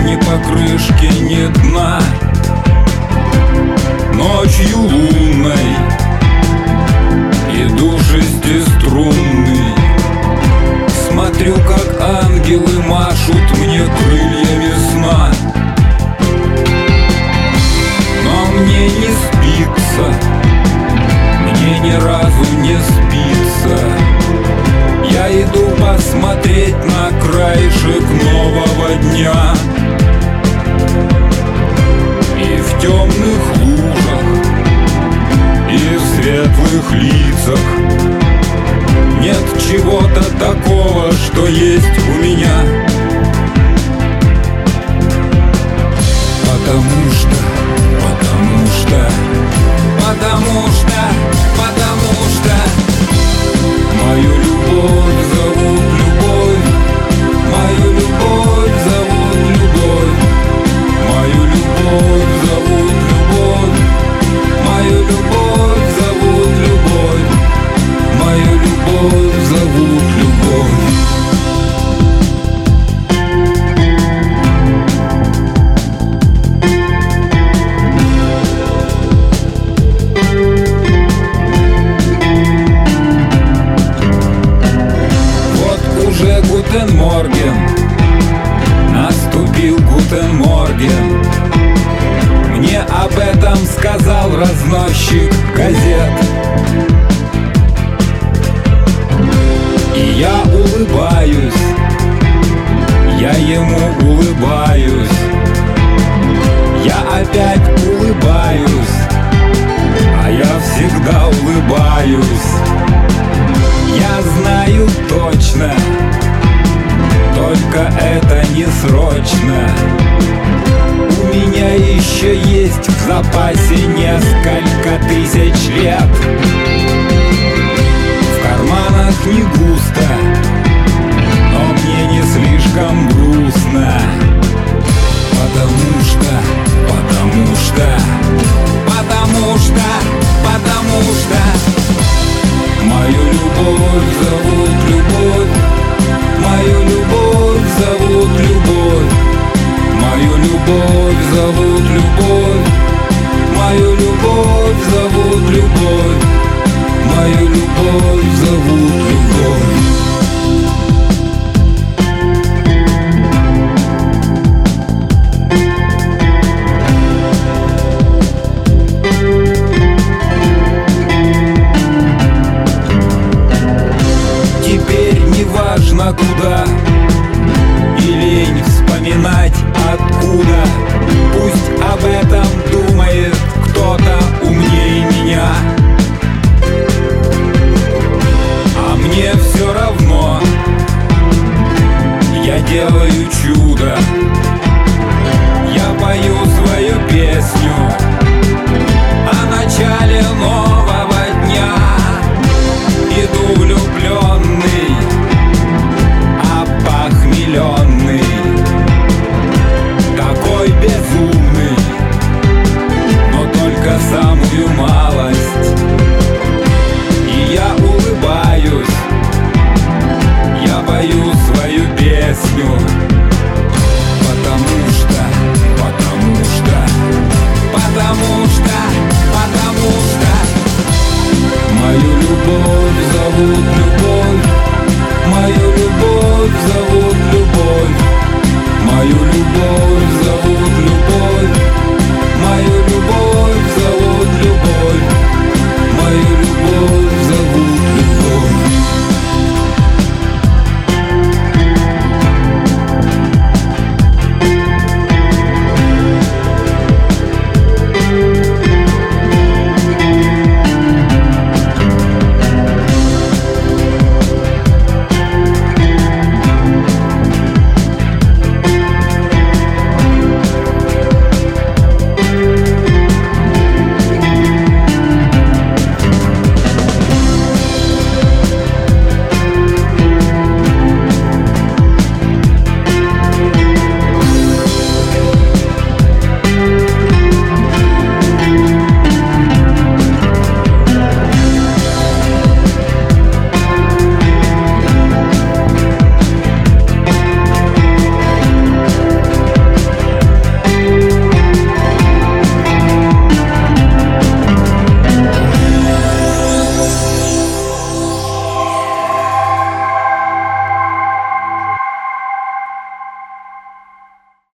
ни покрышки, ни дна. Ночью лунной иду шестиструнный, смотрю, как ангелы машут мне крыльями сна. Но мне не спится, мне ни разу не спится. Я иду посмотреть на краешек нового дня. И в темных лужах, и в светлых лицах нет чего-то такого, что есть у меня. Потому что мою любовь зовут любовь, мою любовь зовут любовь, мою любовь зовут любовь, мою любовь зовут любовь, мою любовь зовут любовь. Гутен Морген, наступил Гутен Морген. Мне об этом сказал разносчик газет. И я улыбаюсь, я ему улыбаюсь, я опять улыбаюсь, а я всегда улыбаюсь. Я знаю точно, только это не срочно. У меня еще есть в запасе несколько тысяч лет. В карманах не густо, но мне не слишком грустно. Потому что мою любовь зовут любовь, мою любовь зовут любовь, мою любовь зовут любовь, мою любовь зовут любовь, мою любовь зовут любовь. Теперь не важно куда, и лень вспоминать откуда. Пусть об этом думает кто-то умнее меня, а мне все равно.